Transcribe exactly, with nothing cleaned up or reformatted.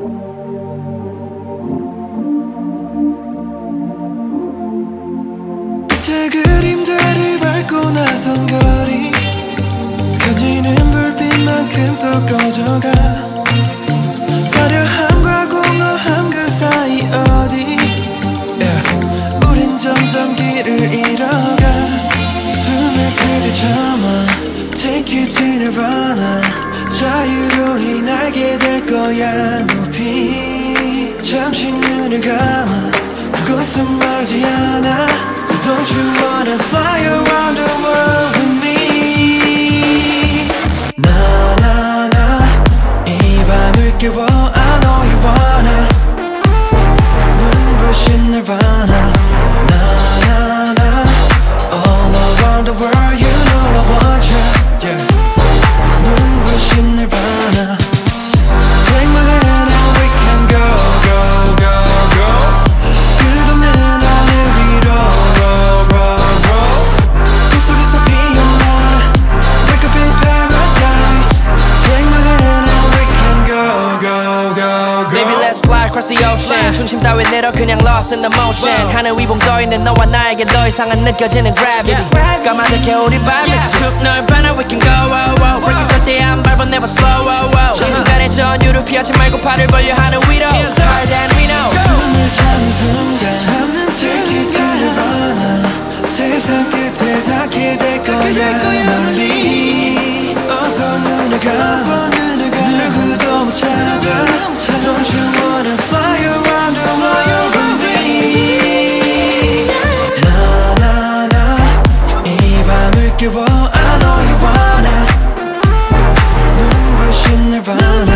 빛의 그림자를 밟고 나선 거리 켜지는 불빛만큼 또 꺼져가 화려함과 공허함 그 사이 어디 yeah. 우린 점점 길을 잃어가 숨을 크게 참아 Take you to Nirvana 자유로이 날게 될 거야 높이 잠시 눈을 감아 그곳은 멀지 않아 So don't you wanna fly around the world with me 나나나 이 밤을 깨워 I know you wanna 눈부신 Nirvana 나나나 all around the world you know I want you yeah. 눈부신 Nirvana Take my hand and we can go go go go 끝없는 하늘 위로 roll roll roll 꿈속에서 피어나 Wake up in paradise Take my hand and we can go go go go Baby let's fly across the ocean 중심 따위 내려 그냥 lost in the motion 하늘 위봉 떠있는 너와 나에겐 더 이상은 느껴지는 gravity 까마득해 우리 밤이지 툭 Nirvana we can go oh, oh. break it 절대 안 밟아 never slow oh, oh. 이 순간에 전율을 피하지 말고 팔을 벌려 하늘 위로 higher than we know 숨을 참는 순간 참는 Take you to Nirvana 세상 끝에 닿게 될 거야 멀리 어서 눈을 감아 누구도 못 찾아 Don't you wanna fly around the world with me 나나나 이 밤을 깨워 I know you wanna 눈부신 Nirvana